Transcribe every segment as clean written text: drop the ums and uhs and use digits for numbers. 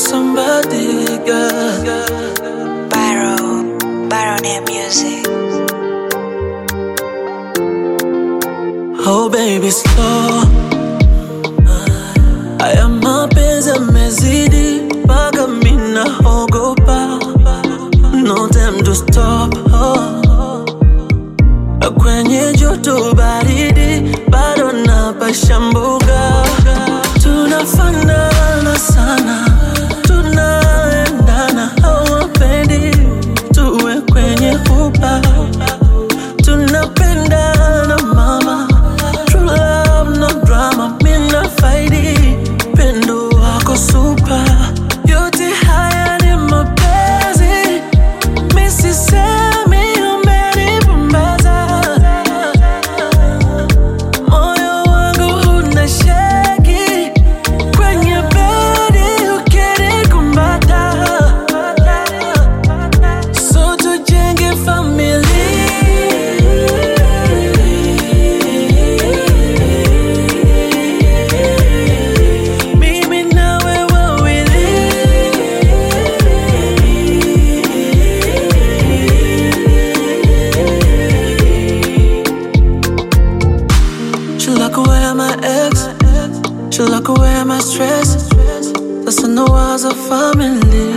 somebody, girl. Baron music. Oh baby slow, haya mapenzi yamezidi mpaka mina ogopa. No time to stop, kwenye joto baridi bado napasha mbuga. Tunafanana sana, tunaendana, hawapendi tuwe kwenye upa. Tunapendana mama, true love no drama, mina fighti, pendo wako super. Yote haya ni mapenzi, misisemi umenipumbaza. Moyo wangu unashaki kwenye bedi ukinikumbata. So tujenge familia, mimi nawe wawili. She lock away my ex, she lock away my stress. Sasa no was a family.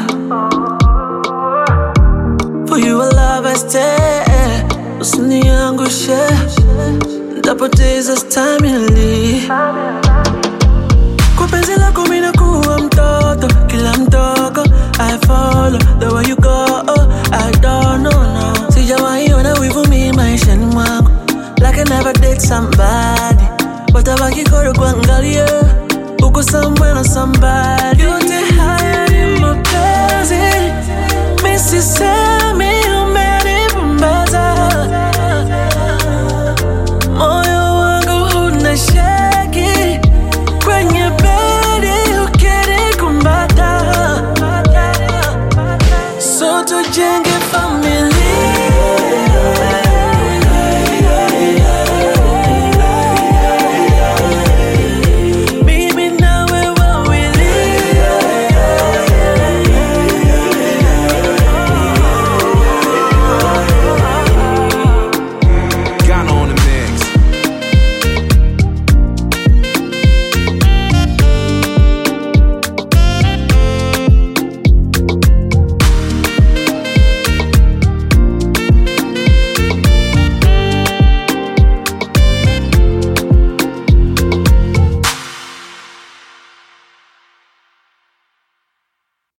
For you I love I stay, usiniangushe, nitapoteza stamina. Kwa penzi lako mimi nakuwa mtoto, kila mtoko I follow the way you go, I don't know, no. Sijawahi